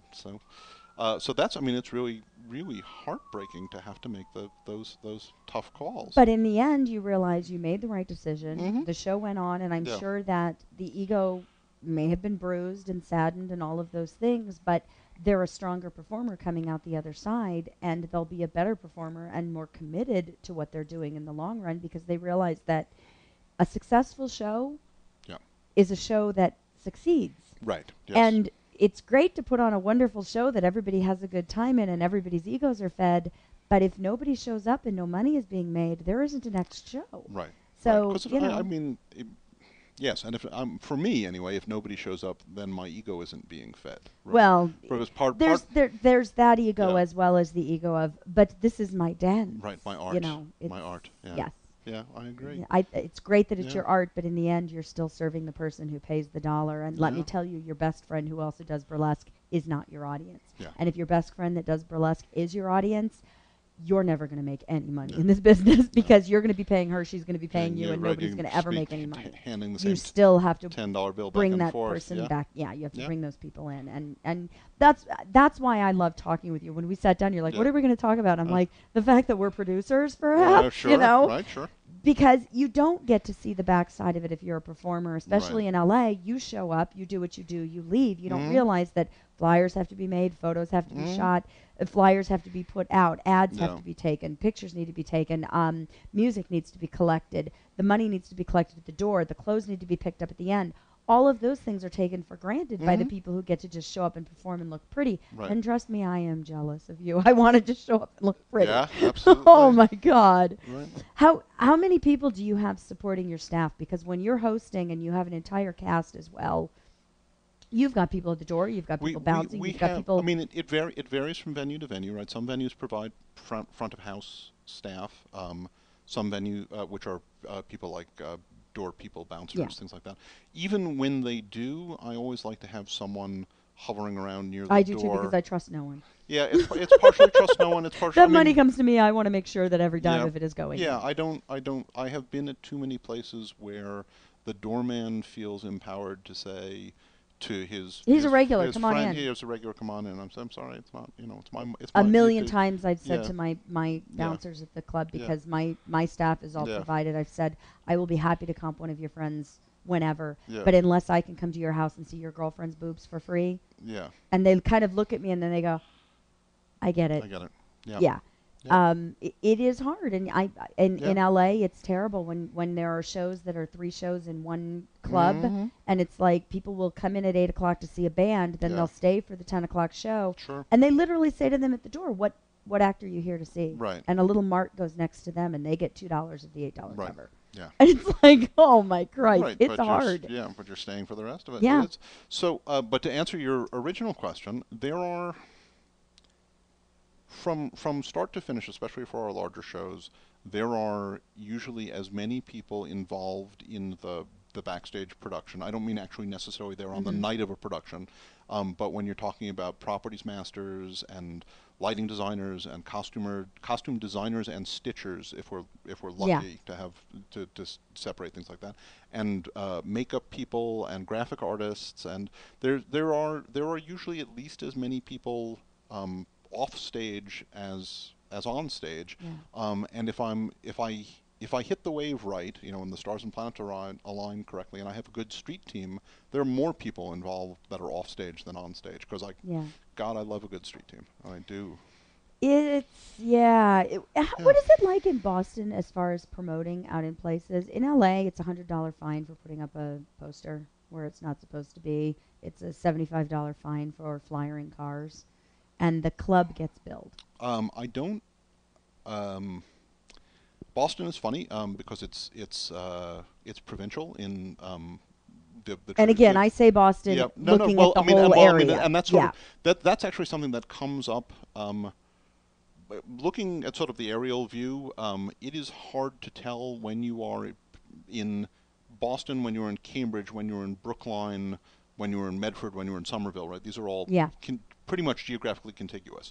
So that's, it's really, really heartbreaking to have to make those tough calls. But in the end, you realize you made the right decision. Mm-hmm. The show went on, and I'm sure that the ego may have been bruised and saddened and all of those things, but they're a stronger performer coming out the other side, and they'll be a better performer and more committed to what they're doing in the long run, because they realize that a successful show is a show that succeeds. Right. Yes. And it's great to put on a wonderful show that everybody has a good time in and everybody's egos are fed, but if nobody shows up and no money is being made, there isn't a next show. Right. So, right. Yes, and if for me anyway, if nobody shows up, then my ego isn't being fed. Right? Well, because there's that ego as well as the ego of, but this is my dance. Right, my art. My art. Yeah. Yes. Yeah, I agree. It's great that it's your art, but in the end, you're still serving the person who pays the dollar. And let me tell you, your best friend who also does burlesque is not your audience. Yeah. And if your best friend that does burlesque is your audience, you're never going to make any money in this business because you're going to be paying her, she's going to be paying you, and nobody's going to ever make any money. Handing the you same still have to $10 bill bring back and that forth. person back. Yeah, you have to bring those people in, and that's why I love talking with you. When we sat down, you're like, "What are we going to talk about?" I'm like, "The fact that we're producers, perhaps." Sure, you know, right, sure. Because you don't get to see the backside of it if you're a performer, especially in LA. You show up, you do what you do, you leave. You don't realize that flyers have to be made, photos have to be shot, flyers have to be put out, ads have to be taken, pictures need to be taken, music needs to be collected, the money needs to be collected at the door, the clothes need to be picked up at the end. All of those things are taken for granted by the people who get to just show up and perform and look pretty. Right. And trust me, I am jealous of you. I want to just show up and look pretty. Yeah, absolutely. Oh my God. Right. How many people do you have supporting your staff? Because when you're hosting and you have an entire cast as well, you've got people at the door, you've got people bouncing, you've got people. I mean, it varies from venue to venue, right? Some venues provide front of house staff. Some venue, which are people like door people, bouncers, things like that. Even when they do, I always like to have someone hovering around near the door. I do too, because I trust no one. Yeah, it's partially trust no one. It's partially. That money comes to me. I want to make sure that every dime of it is going. Yeah, I have been at too many places where the doorman feels empowered to say to he's a regular, come on in. He's a regular, come on in. I'm sorry, it's not, it's my. A million times I've said to my bouncers at the club, because my staff is all provided. I've said, I will be happy to comp one of your friends whenever, but unless I can come to your house and see your girlfriend's boobs for free. Yeah. And they kind of look at me and then they go, I get it. Yeah. Yeah. It is hard, and in LA it's terrible when there are shows that are 3 shows in one club, and it's like people will come in at 8 o'clock to see a band, then they'll stay for the 10 o'clock show, and they literally say to them at the door, what act are you here to see? Right. And a little mark goes next to them, and they get $2 of the $8 cover. Yeah. And it's like, oh my Christ, it's hard. Yeah, but you're staying for the rest of it. Yeah. So, but to answer your original question, there are. From start to finish, especially for our larger shows, there are usually as many people involved in the backstage production. I don't mean actually necessarily there on the night of a production, but when you're talking about properties masters and lighting designers and costume designers and stitchers, if we're lucky to have to separate things like that, and makeup people and graphic artists, and there are usually at least as many people off stage as on stage, and if I hit the wave right, and the stars and planets align correctly, and I have a good street team, there are more people involved that are off stage than on stage, because God, I love a good street team. I do. What is it like in Boston as far as promoting out in places? In LA, it's $100 fine for putting up a poster where it's not supposed to be. It's a $75 fine for flyering cars. And the club gets billed. I don't. Boston is funny because it's provincial in the. And again, I say Boston, looking at the whole area, and that's sort of, that's actually something that comes up. Looking at sort of the aerial view, it is hard to tell when you are in Boston, when you're in Cambridge, when you're in Brookline, when you're in Medford, when you're in Somerville, right? These are all pretty much geographically contiguous,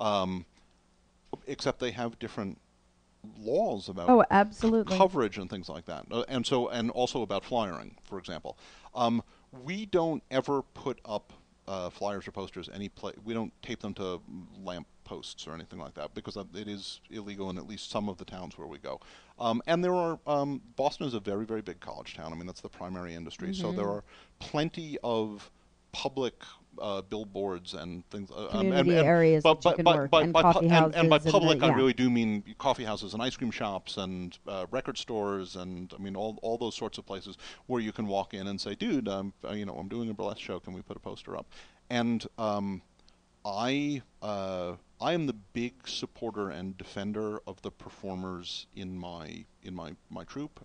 except they have different laws about coverage and things like that, and also about flyering, for example. We don't ever put up flyers or posters we don't tape them to lamp posts or anything like that, because it is illegal in at least some of the towns where we go. And there are Boston is a very, very big college town. I mean, that's the primary industry, so there are plenty of public billboards and things, community areas that you can work, and coffee houses. And by public, I really do mean coffee houses and ice cream shops and record stores, and I mean all those sorts of places where you can walk in and say, "Dude, I'm doing a burlesque show. Can we put a poster up?" And I am the big supporter and defender of the performers in my troupe.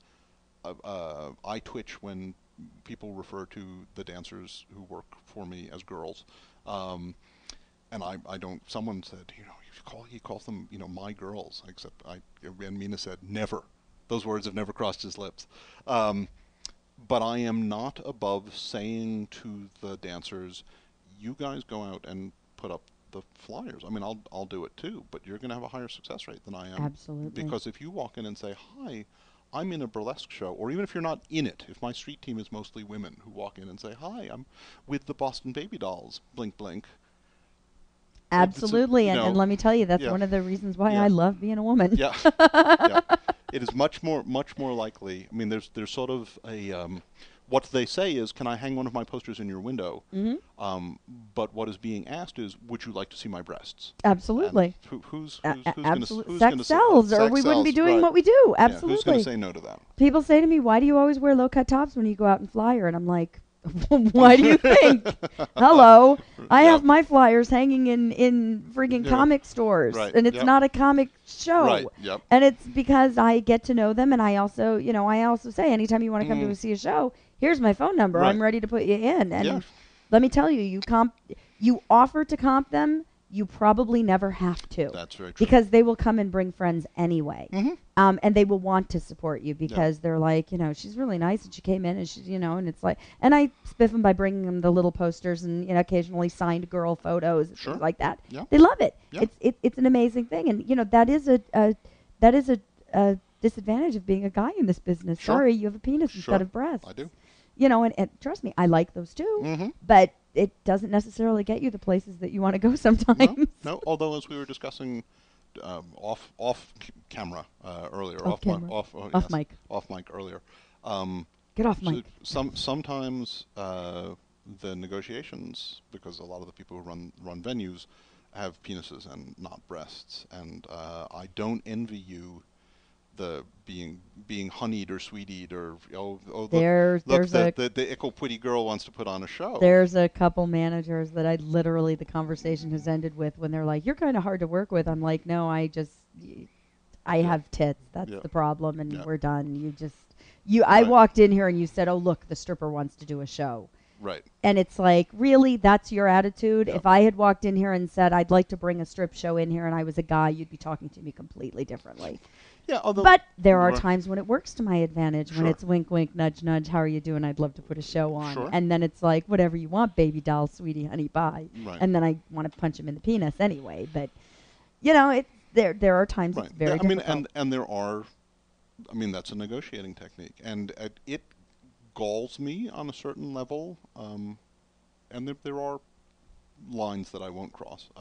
I twitch when people refer to the dancers who work for me as girls, and I don't. Someone said, he calls them, my girls. Except and Mina said, never. Those words have never crossed his lips. But I am not above saying to the dancers, you guys go out and put up the flyers. I mean, I'll do it too, but you're going to have a higher success rate than I am. Absolutely. Because if you walk in and say, "Hi, I'm in a burlesque show," or even if you're not in it, if my street team is mostly women who walk in and say, "Hi, I'm with the Boston Baby Dolls," blink, blink. Absolutely, and and let me tell you, that's one of the reasons why I love being a woman. Yeah, yeah. It is much more likely. I mean, there's sort of a what they say is, "Can I hang one of my posters in your window?" Mm-hmm. But what is being asked is, "Would you like to see my breasts?" Absolutely. And who's Absolutely. going Sex sells, or we wouldn't be doing what we do. Absolutely. Yeah, who's going to say no to that? People say to me, "Why do you always wear low-cut tops when you go out and flyer?" And I'm like, why do you think? Hello, I have my flyers hanging in friggin' comic stores, and it's not a comic show. Right. Yep. And it's because I get to know them, and I also say, anytime you want to come to see a show, here's my phone number. I'm ready to put you in. And let me tell you, you offer to comp them, you probably never have to. That's very true. Because they will come and bring friends anyway. Mm-hmm. And they will want to support you because they're like, she's really nice, and she came in, and she, and it's like, and I spiff them by bringing them the little posters and, occasionally signed girl photos and things like that. Yeah. They love it. Yeah. It's an amazing thing. And, that is a disadvantage of being a guy in this business. Sure. Sorry, you have a penis instead of breasts. I do. And trust me, I like those too, but it doesn't necessarily get you the places that you want to go sometimes. No, although as we were discussing off camera earlier, off mic earlier. Get off mic. Sometimes the negotiations, because a lot of the people who run venues have penises and not breasts, and I don't envy you the being honeyed or sweetied or the ickle pretty girl wants to put on a show. There's a couple managers that the conversation has ended with when they're like, "You're kind of hard to work with." I'm like, "No, I have tits. That's the problem, and we're done. I walked in here and you said, 'Oh, look, the stripper wants to do a show.'" Right. And it's like, really, that's your attitude? Yep. If I had walked in here and said, "I'd like to bring a strip show in here," and I was a guy, you'd be talking to me completely differently. Yeah, but there are times when it works to my advantage, when it's wink, wink, nudge, nudge, how are you doing? I'd love to put a show on. Sure. And then it's like, whatever you want, baby doll, sweetie, honey, bye. Right. And then I want to punch him in the penis anyway. But, there are times it's very difficult. And there are, that's a negotiating technique. And it galls me on a certain level. And there are lines that I won't cross.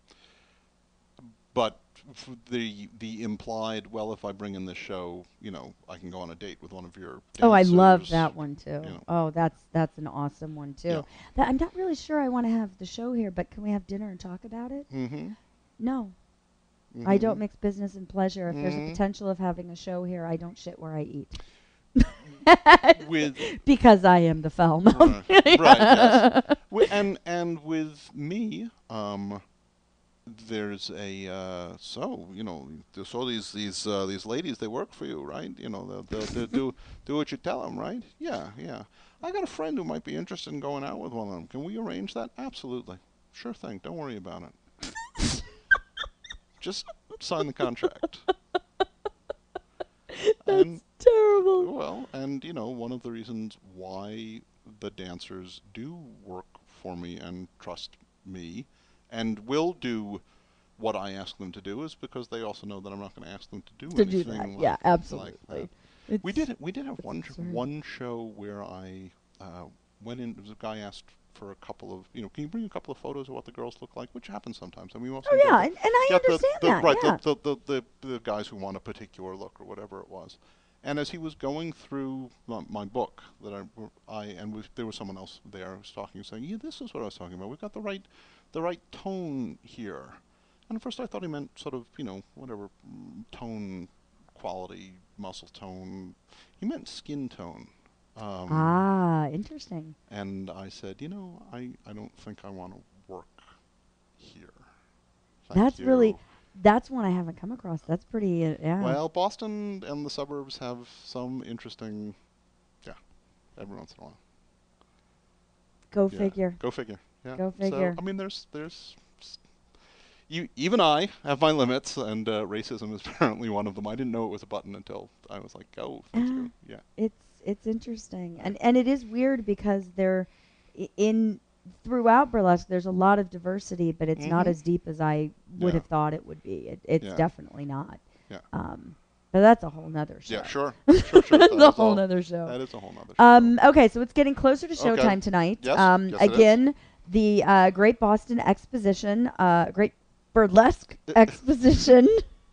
But the implied, well, if I bring in this show, I can go on a date with one of your dancers. Oh, I love that one too. Oh, that's an awesome one too. Yeah. I'm not really sure I want to have the show here, but can we have dinner and talk about it? Mm-hmm. No. Mm-hmm. I don't mix business and pleasure. If there's a potential of having a show here, I don't shit where I eat. Because I am the foul mouth. Right. Yes. And with me, there's these ladies, they work for you, right? They'll do what you tell them, right? Yeah. I got a friend who might be interested in going out with one of them. Can we arrange that? Absolutely. Sure thing. Don't worry about it. Just sign the contract. That's terrible. Well, and one of the reasons why the dancers do work for me and trust me and will do what I ask them to do is because they also know that I'm not going to ask them to do anything. Yeah, absolutely. Like we did have one show where I went in. There was a guy asked for a couple of, can you bring a couple of photos of what the girls look like, which happens sometimes. And I understand that. Right, yeah. the guys who want a particular look or whatever it was. And as he was going through my book that there was someone else there who was talking, saying, "Yeah, this is what I was talking about. We've got the right tone here." And at first I thought he meant sort of, whatever tone, quality, muscle tone. He meant skin tone. Interesting. And I said, I don't think I want to work here. That's one I haven't come across. That's pretty, Well, Boston and the suburbs have some interesting, every once in a while. Go figure. Go figure. Yeah. Go figure. So, there's even I have my limits, and racism is apparently one of them. I didn't know it was a button until I was like, "Oh, thank you." Yeah. It's interesting, and it is weird because they're in throughout burlesque, there's a lot of diversity, but it's not Mhm. as deep as I would Yeah. have thought it would be. It's Yeah. definitely not. Yeah. But that's a whole nother show. Yeah, sure. Sure. That's That a is whole all- nother show. That is a whole nother show. Okay, so it's getting closer to Okay. showtime tonight. Yes, yes it is. Again, the Great Boston Exposition, Great Burlesque Exposition.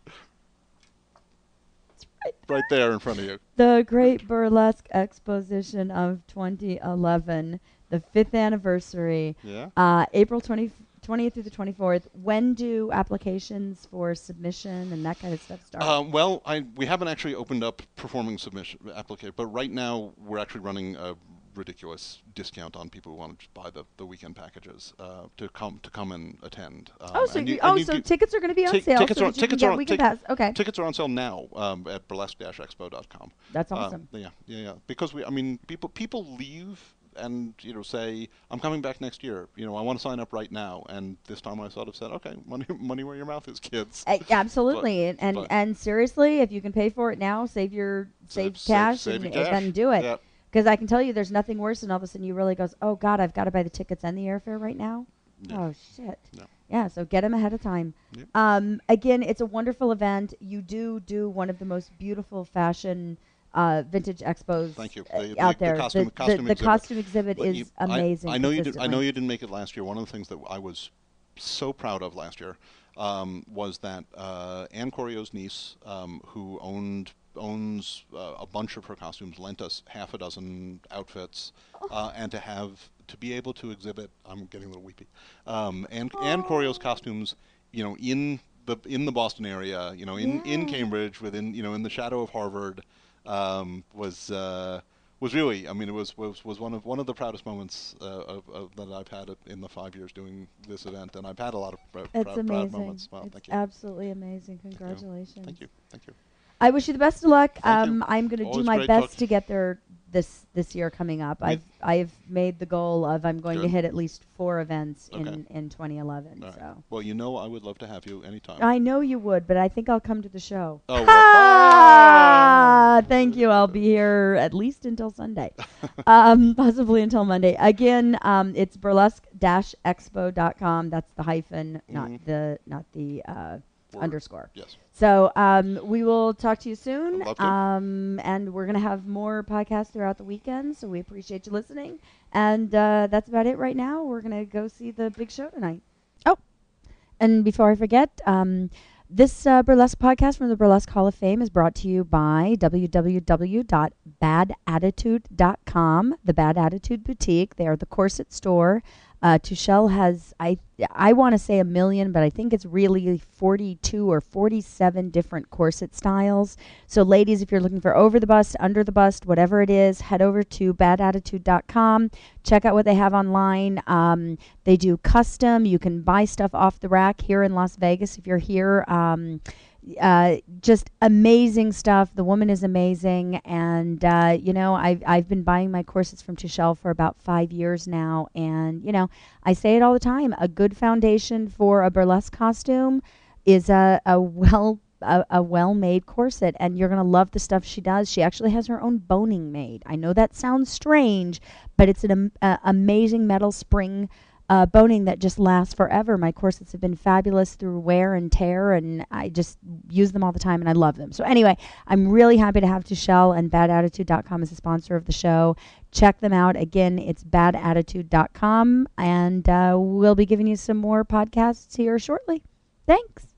Right there in front of you. The Great Burlesque Exposition of 2011, the 5th anniversary, Yeah. April 20th through the 24th. When do applications for submission and that kind of stuff start? Well, we haven't actually opened up performing submission application, but right now we're actually running a ridiculous discount on people who want to buy the weekend packages to come and attend. So tickets are going to be on sale. Tickets so are that you can get weekend pass. Okay, tickets are on sale now at burlesque-expo.com. that's awesome. Yeah. Because people leave and say, I'm coming back next year. I want to sign up right now. And this time I sort of said, okay, money where your mouth is, kids. Absolutely, and seriously, if you can pay for it now, save cash and then do it. Yeah. Because I can tell you, there's nothing worse than all of a sudden you really goes, oh God, I've got to buy the tickets and the airfare right now. Yeah. Oh shit. Yeah. Yeah, so get them ahead of time. Yep. Again, it's a wonderful event. You do one of the most beautiful fashion vintage expos Thank you. out there. The costume exhibit is amazing. I know you didn't make it last year. One of the things that I was so proud of last year was that Anne Corio's niece, who owns a bunch of her costumes, lent us half a dozen outfits, and to be able to exhibit. I'm getting a little weepy. Anne Corio's costumes, in the Boston area, in Cambridge, in the shadow of Harvard, was really. I mean, it was one of the proudest moments that I've had in the 5 years doing this event, and I've had a lot of proud moments. Well, thank you. Absolutely amazing. Congratulations. Thank you. I wish you the best of luck. Thank you. I'm going to do Always my great best talk. to get there this year coming up. Yeah. I've made the goal of I'm going to Good. hit at least 4 events Okay. in 2011. All right. So Well, I would love to have you anytime. I know you would, but I think I'll come to the show. Oh, well. Thank you. I'll be here at least until Sunday, possibly until Monday. Again, it's burlesque-expo.com. That's the hyphen, not the underscore. Yes. So we will talk to you soon. I'd love to. And we're going to have more podcasts throughout the weekend, so we appreciate you listening. And that's about it right now. We're going to go see the big show tonight. Oh, and before I forget, this Burlesque podcast from the Burlesque Hall of Fame is brought to you by www.badattitude.com, the Bad Attitude Boutique. They are the corset store. Tuchel has, I want to say 1 million, but I think it's really 42 or 47 different corset styles. So ladies, if you're looking for over the bust, under the bust, whatever it is, head over to badattitude.com. Check out what they have online. They do custom. You can buy stuff off the rack here in Las Vegas if you're here. Just amazing stuff. The woman is amazing, and I've been buying my corsets from Tuchel for about 5 years now, and I say it all the time. A good foundation for a burlesque costume is a well-made corset, and you're gonna love the stuff she does. She actually has her own boning made. I know that sounds strange, but it's an amazing metal spring boning that just lasts forever. My corsets have been fabulous through wear and tear, and I just use them all the time, and I love them. So anyway, I'm really happy to have Tuchel, and badattitude.com as a sponsor of the show. Check them out. Again, it's badattitude.com, and we'll be giving you some more podcasts here shortly. Thanks.